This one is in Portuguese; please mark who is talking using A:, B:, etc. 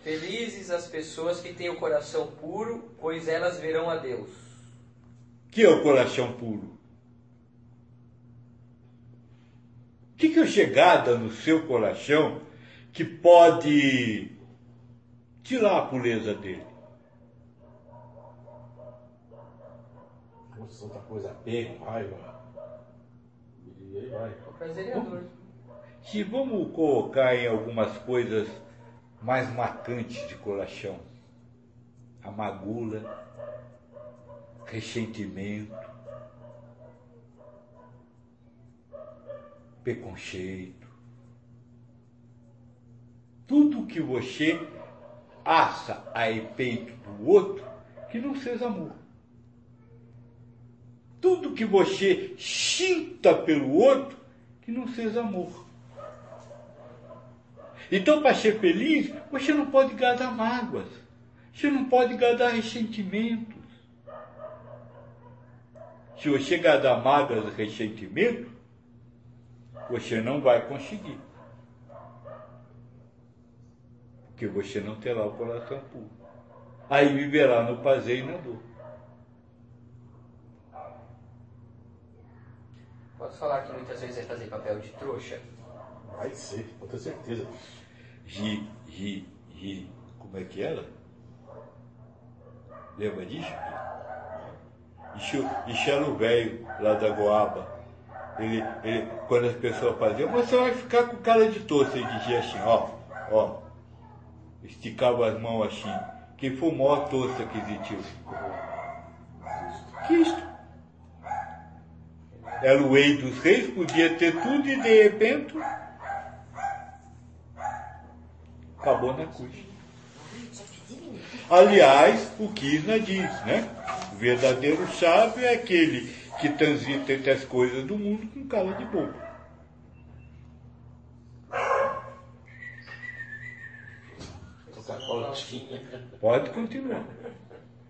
A: Felizes as pessoas que têm o coração puro, pois elas verão a Deus.
B: Que é o coração puro? O que é chegada no seu coração que pode tirar a pureza dele?
C: Outra coisa, apego, raiva. E aí vai.
A: O prazer é a dor.
B: Se vamos colocar em algumas coisas mais marcantes de coração, amargura, ressentimento, preconceito, tudo que você assa a efeito do outro que não seja amor. Tudo que você sinta pelo outro que não seja amor. Então, para ser feliz, você não pode guardar mágoas. Você não pode guardar ressentimentos. Se você guardar mágoas e ressentimentos, você não vai conseguir. Porque você não terá o coração puro. Aí viverá no prazer e na dor.
A: Posso falar que muitas vezes é fazer papel de trouxa?
C: Vai ser, pode ter certeza.
B: Como é que era? Lembra disso? Isso era o velho lá da Goaba. Ele, quando as pessoas faziam, você vai ficar com cara de tosse, ele dizia assim, ó, esticava as mãos assim. Quem foi o maior tosse que existiu? Cristo. Era o rei dos reis, podia ter tudo e de repente acabou na cruz. Aliás, o Kirchner diz, né? O verdadeiro sábio é aquele que transita entre as coisas do mundo com cara de bobo. Pode continuar.